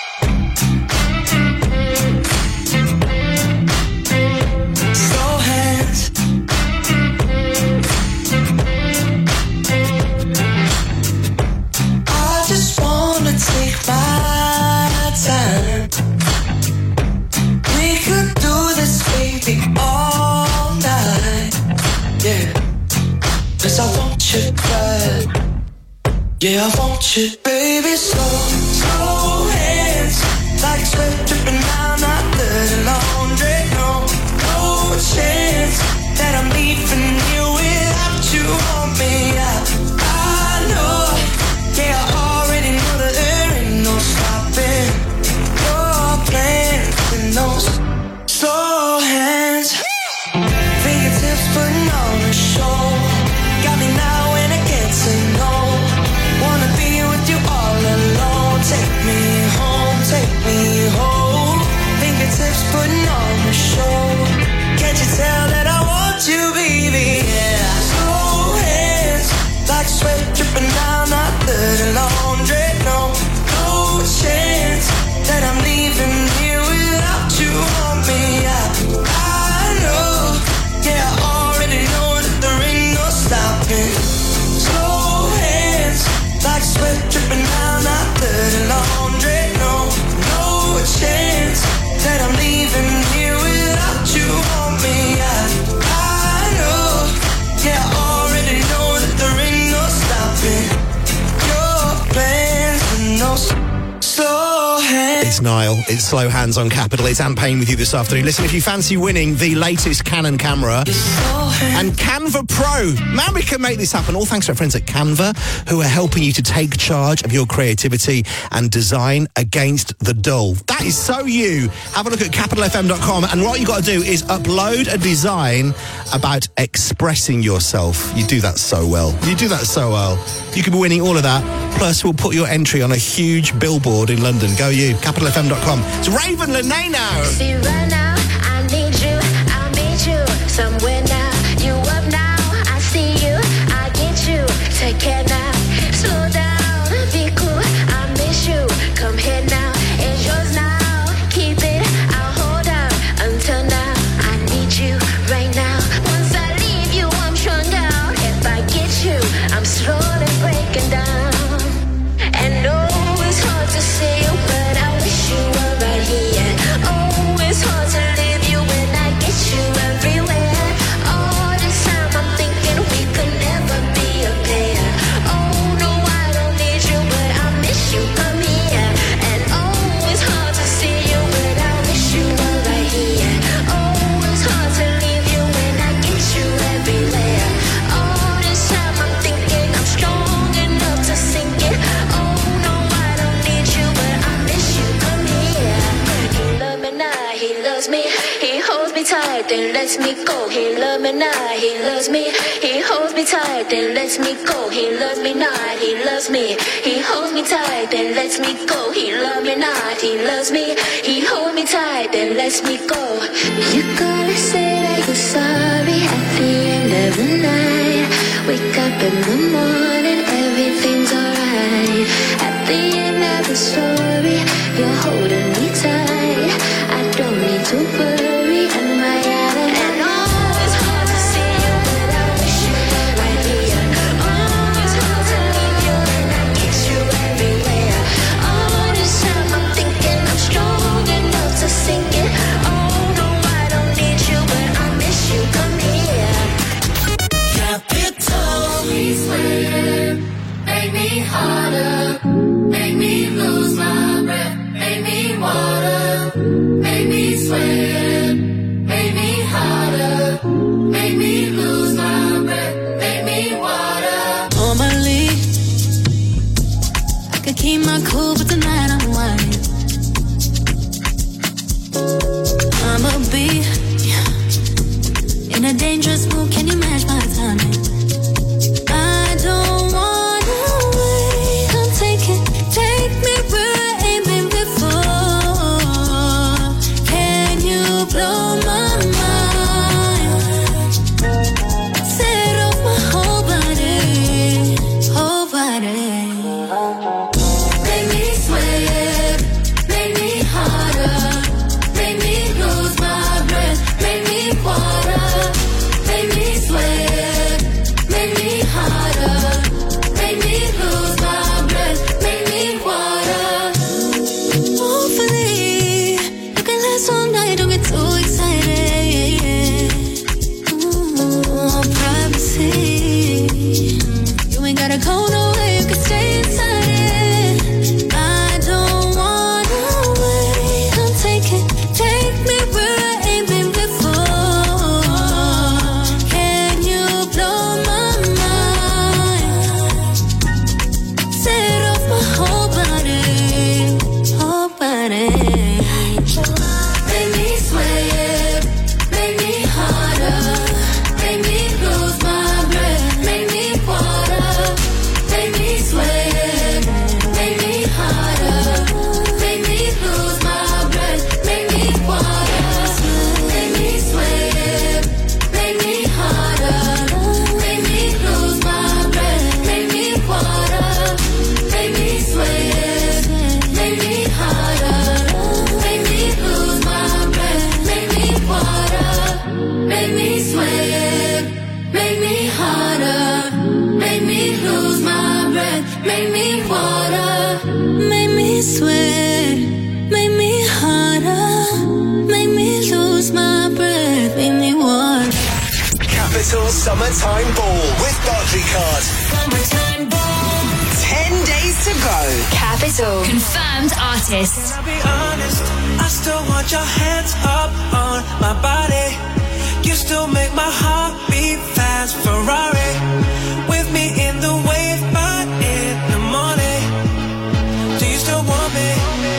Yeah, I want you, baby, slow, slow hands, like sweat dripping down my dirty laundry. No, no chance that I'm leaving you without you on me. I, I know, yeah, I already know that there ain't no stopping your plans in those slow hands. Fingertips putting on a show, got me now when I can't say no. Wanna be with you all alone. Take me home, take me home. Fingertips putting on the show. Can't you tell that I want you, baby? It's Niall. It's Slow Hands on Capital. It's Anne Payne with you this afternoon. Listen, if you fancy winning the latest Canon camera and Canva Pro, man, we can make this happen. All thanks to our friends at Canva, who are helping you to take charge of your creativity and design against the dull. That is so you. Have a look at capital f m dot com, and what you got to do is upload a design about expressing yourself. You do that so well. You do that so well. You could be winning all of that. Plus, we'll put your entry on a huge billboard in London. Go you. capital f m dot com. It's Raven Lene now. See right now, I need you, I'll meet you somewhere now. You up now, I see you, I get you. Take care now, slow down, be cool, I miss you. Come here now, it's yours now. Keep it, I'll hold out until now. I need you right now. Once I leave you, I'm strung out. If I get you, I'm slowly breaking down. And oh, it's hard to say you, but I wish you were right here. Oh, it's hard to leave you when I get you everywhere. All this time I'm thinking we could never be a pair. Oh, no, I don't need you, but I miss you, come here. And oh, it's hard to see you, but I wish you were right here. Oh, it's hard to leave you when I get you everywhere. All this time I'm thinking I'm strong enough to sink it. Oh, no, I don't need you, but I miss you, come here. He love me now, he loves me. He holds me tight, then lets me go. He love me now, he loves me. He holds me tight, then lets me go. He loves me not, he loves me. He holds me tight, then lets me go. He love me not, he loves me. He holds me tight, then lets me go. You gotta say that you're sorry at the end of the night. Wake up in the morning, everything's alright. At the end of the story, you're holding me tight. I don't need to worry, am I out of and oh, it's hard to see you, but I wish you were right here. Oh, it's hard to leave you when I get you everywhere. All this time I'm thinking I'm strong enough to sink it. Oh, no, I don't need you, but I miss you, come here. Capital, we swear, make me harder, make me lose my breath, make me water, make me sweat, make me harder, make me lose my breath, make me water. Normally, I could keep my cool, but tonight I'm white. I'ma be in a dangerous mood. Can you match my timing? I don't wanna wait. Come take it, take me where I ain't been before. Can you blow my mind? Set off my whole body, whole body. Make me sweat, make me harder, make me lose my breath, make me water, make me sweat, make me harder, make me lose my breath, make me water. Hopefully, you can last all night, don't get too excited. Ooh, privacy. You ain't gotta go nowhere, you can stay inside it. I don't wanna wait. Come take it, take me where I ain't been before. Can you blow my mind? Set off my whole body, whole body. Make me sweat, make me harder, make me lose my breath, make me water, make me sweat, make me harder, make me lose my breath, make me water, make me sweat, make me harder, make me lose my breath, make me water, make me sweat, make me harder, make me lose my breath, make me water, make me sweat, make me harder, make me lose my breath, make me water, Make me sweat, make me harder, make me lose my breath, make me water. Capital Summertime Ball with Barclaycard. summertime ball. Ten days to go. Capital Capital. Confirmed artist. I'll be honest, I still want your hands up on my body. You still make my heart beat fast. Ferrari with me in the wave, but in the morning. Do you still want me?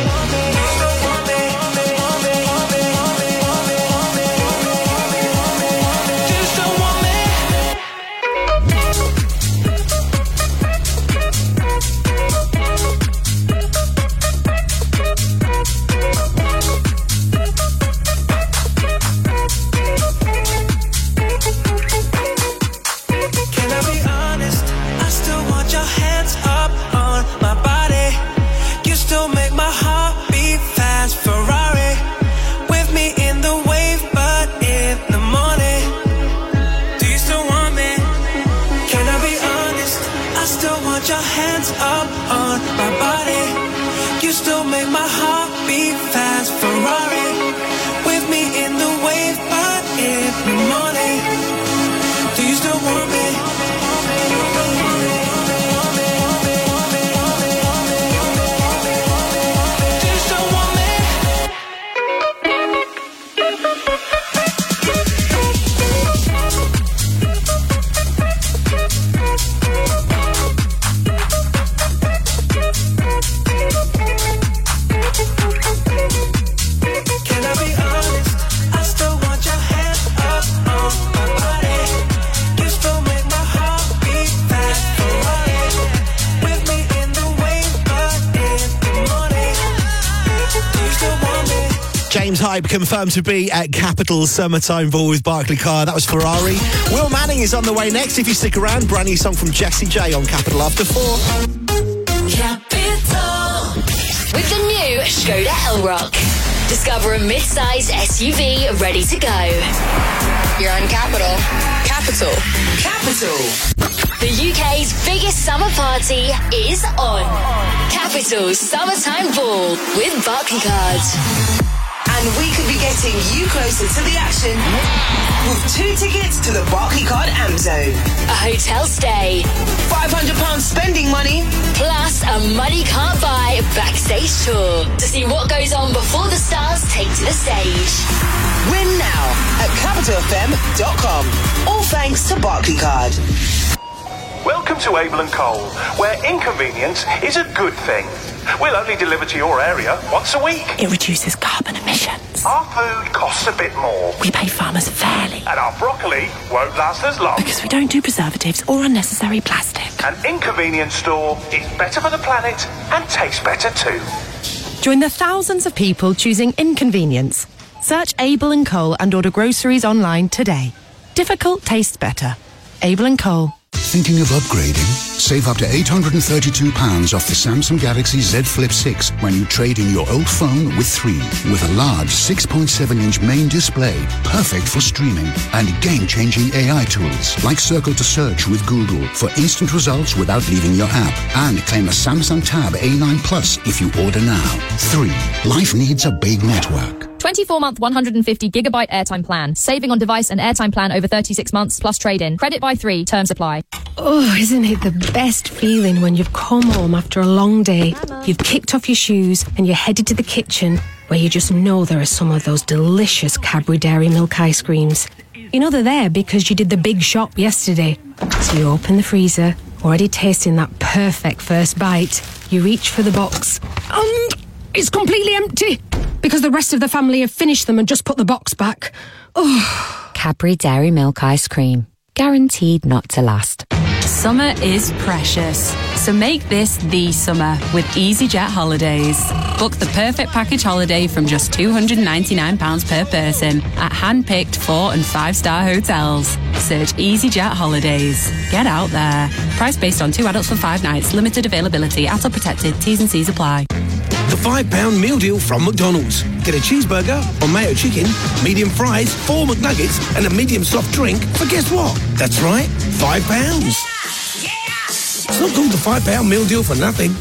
Hype confirmed to be at Capital Summertime Ball with Barclaycard. That was Ferrari. Will Manning is on the way next. If you stick around, brand new song from Jessie J on Capital after four. Capital. With the new Skoda Elrock. Discover a mid-size S U V ready to go. You're on Capital. Capital. Capital. The U K's biggest summer party is on. Capital Summertime Ball with Barclaycard. And we could be getting you closer to the action with two tickets to the Barclaycard Amp Zone. A hotel stay. five hundred pounds spending money. Plus a money can't buy backstage tour to see what goes on before the stars take to the stage. Win now at capital f m dot com. All thanks to Barclaycard. Welcome to Abel and Cole, where inconvenience is a good thing. We'll only deliver to your area once a week. It reduces carbon emissions. Our food costs a bit more. We pay farmers fairly. And our broccoli won't last as long. Because we don't do preservatives or unnecessary plastic. An inconvenience store is better for the planet and tastes better too. Join the thousands of people choosing inconvenience. Search Abel and Cole and order groceries online today. Difficult tastes better. Abel and Cole. Thinking of upgrading? Save up to eight hundred thirty-two pounds off the Samsung Galaxy Z Flip six when you trade in your old phone with three. With a large six point seven inch main display, perfect for streaming, and game-changing A I tools like Circle to Search with Google for instant results without leaving your app. And claim a Samsung Tab A nine Plus if you order now. three. Life needs a big network. twenty-four month one hundred fifty gigabyte airtime plan. Saving on device and airtime plan over thirty-six months plus trade-in. Credit by three. Terms apply. Oh, isn't it the best feeling when you've come home after a long day, you've kicked off your shoes and you're headed to the kitchen where you just know there are some of those delicious Cadbury Dairy Milk ice creams. You know they're there because you did the big shop yesterday. So you open the freezer, already tasting that perfect first bite. You reach for the box and it's completely empty because the rest of the family have finished them and just put the box back. Oh. Cadbury Dairy Milk ice cream. Guaranteed not to last. Summer is precious, so make this the summer with EasyJet Holidays. Book the perfect package holiday from just two hundred ninety-nine pounds per person at hand-picked four and five-star hotels. Search EasyJet Holidays. Get out there. Price based on two adults for five nights. Limited availability. A T O protected. T's and C's apply. The five pound meal deal from McDonald's. Get a cheeseburger or mayo chicken, medium fries, four McNuggets, and a medium soft drink for guess what? That's right, five pounds. It's not called the five pound meal deal for nothing.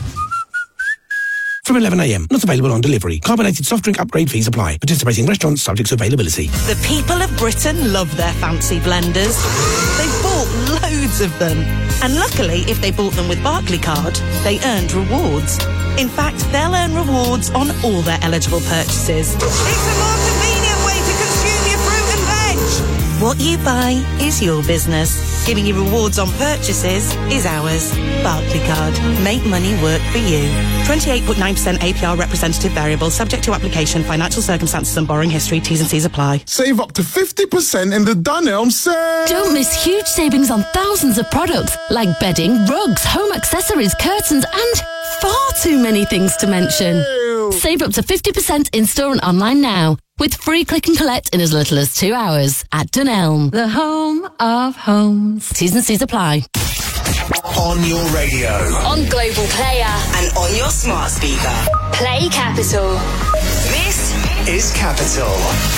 From eleven a m. Not available on delivery. Carbonated soft drink upgrade fees apply. Participating restaurants subject to availability. The people of Britain love their fancy blenders. They've bought loads of them. And luckily, if they bought them with Barclaycard, they earned rewards. In fact, they'll earn rewards on all their eligible purchases. It's a more convenient way to consume your fruit and veg. What you buy is your business. Giving you rewards on purchases is ours. Barclaycard. Make money work for you. twenty-eight point nine percent A P R representative variable, subject to application, financial circumstances and borrowing history. T's and C's apply. Save up to fifty percent in the Dunelm sale. Don't miss huge savings on thousands of products like bedding, rugs, home accessories, curtains and far too many things to mention. Ew. Save up to fifty percent in-store and online now with free click and collect in as little as two hours at Dunelm, the home of homes. T's and C's apply. On your radio. On Global Player. And on your smart speaker. Play Capital. This is Capital.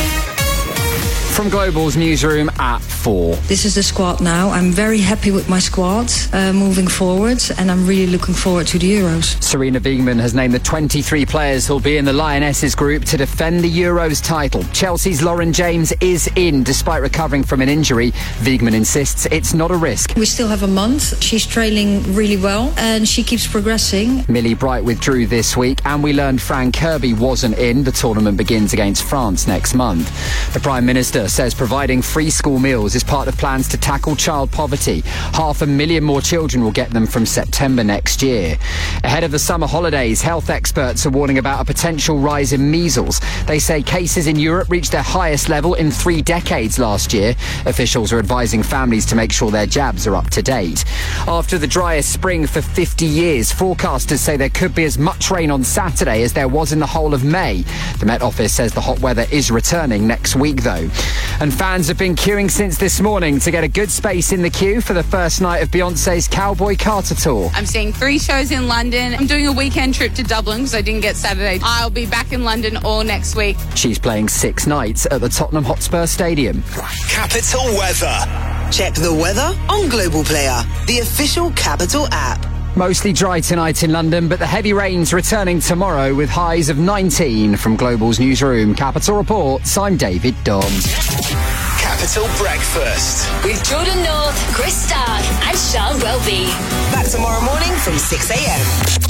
From Global's newsroom at four. This is the squad now. I'm very happy with my squad uh, moving forward, and I'm really looking forward to the Euros. Sarina Wiegman has named the twenty-three players who'll be in the Lionesses group to defend the Euros title. Chelsea's Lauren James is in despite recovering from an injury. Wiegman insists it's not a risk. We still have a month. She's trailing really well, and she keeps progressing. Millie Bright withdrew this week, and we learned Fran Kirby wasn't in. The tournament begins against France next month. The Prime Minister says providing free school meals is part of plans to tackle child poverty. Half a million more children will get them from September next year. Ahead of the summer holidays, health experts are warning about a potential rise in measles. They say cases in Europe reached their highest level in three decades last year. Officials are advising families to make sure their jabs are up to date. After the driest spring for fifty years, forecasters say there could be as much rain on Saturday as there was in the whole of May. The Met Office says the hot weather is returning next week, though. And fans have been queuing since this morning to get a good space in the queue for the first night of Beyoncé's Cowboy Carter tour. I'm seeing three shows in London. I'm doing a weekend trip to Dublin because I didn't get Saturday. I'll be back in London all next week. She's playing six nights at the Tottenham Hotspur Stadium. Capital Weather. Check the weather on Global Player, the official Capital app. Mostly dry tonight in London, but the heavy rain's returning tomorrow with highs of nineteen. From Global's newsroom, Capital Reports, I'm David Dom. Capital Breakfast. With Jordan North, Chris Stark and Sean Welby. Back tomorrow morning from six a.m.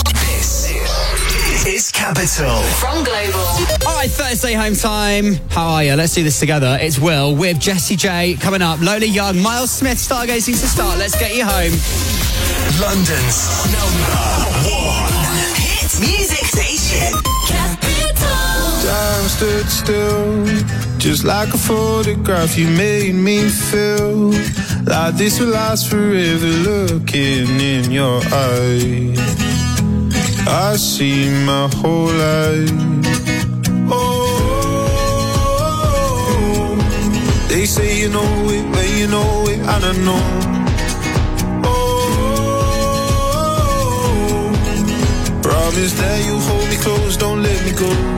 This is Capital. From Global. All right, Thursday home time. How are you? Let's do this together. It's Will with Jessie J coming up. Lola Young, Miles Smith, stargazing to start. Let's get you home. London's number one hit music station. Capital. Time stood still, just like a photograph. You made me feel like this will last forever. Looking in your eyes, I see my whole life. Oh, they say you know it, but you know it, and I know. Promise that you hold me close, don't let me go.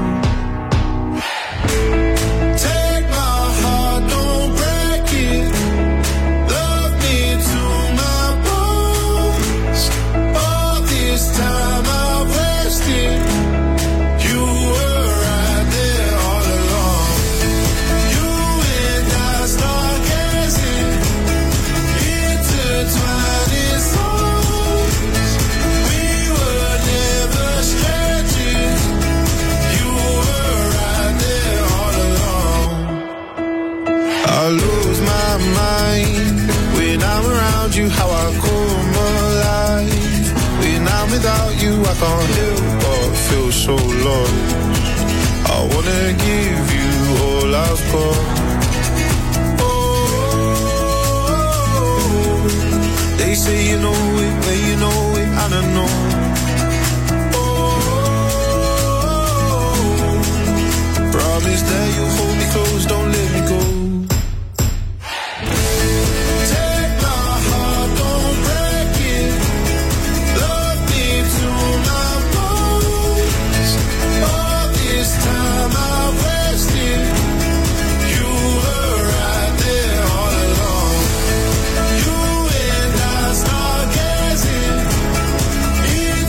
Take my heart, don't break it. Love me to my bones. All this time I've wasted. You were right there all along. You and I stargazing, intertwined in songs. We were never stretching. You were right there all along. I lose my mind when I'm around you. How I come alive when I'm without you. I can't help but feel so lost. I wanna give you all I've got. Oh, they say you know it, when you know it, and I know. Promise that you hold me close, don't let me go. Take my heart, don't break it. Love me to my bones. All this time I wasted. You were right there all along. You and I stargazing,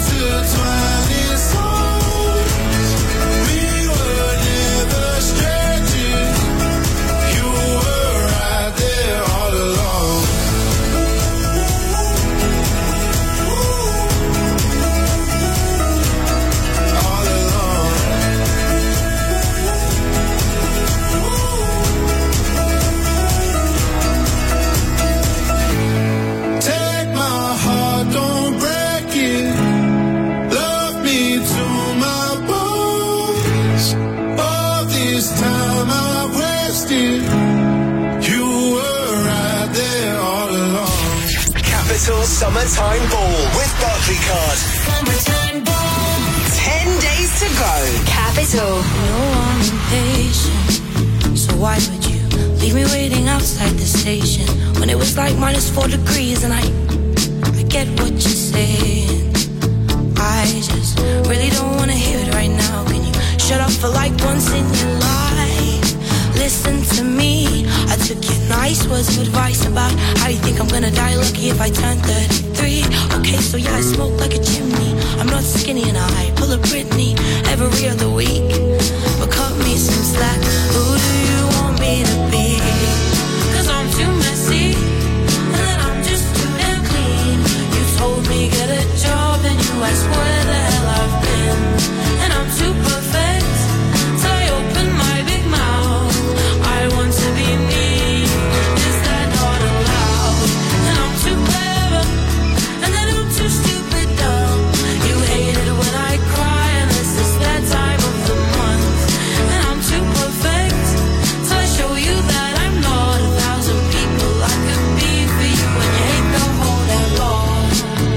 Capital Summertime Ball with Barclaycard. Summertime ball. Ten days to go. Capital. No, I'm impatient. So why would you leave me waiting outside the station when it was like minus four degrees? And I, I get what you're saying. I just really don't wanna hear it right now. Can you shut up for like once in your life? Listen to me. I took your nice words of advice about how you think I'm gonna die lucky if I turn thirty-three. Okay, so yeah, I smoke like a chimney. I'm not skinny and I pull a Britney every other week. But cut me some slack. Who do you want me to be? Cause I'm too messy and then I'm just too damn clean. You told me get a job and you asked where the hell I've been. And I'm too perfect till I open my big mouth. I want to be me. Is that not allowed? And I'm too clever and then I'm too stupid dumb. You hate it when I cry and this is that time of the month. And I'm too perfect till I show you that I'm not a thousand people I could be for you. And you hate the whole damn lot.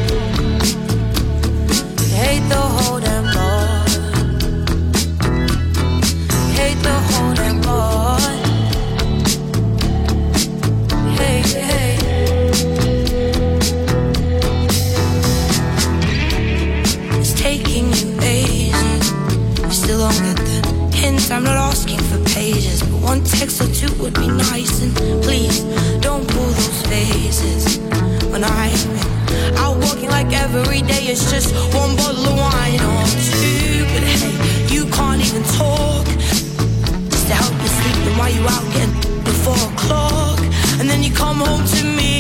You hate the whole damn lot. You hate the whole damn lot. Hey, hey. It's taking you ages. You still don't get the hint. I'm not asking for pages, but one text or two would be nice. And please don't pull those faces when I've been out walking like every day. It's just one bottle of wine or two. But hey, you can't even talk just to help you sleep. Then why you out getting before o'clock? And then you come home to me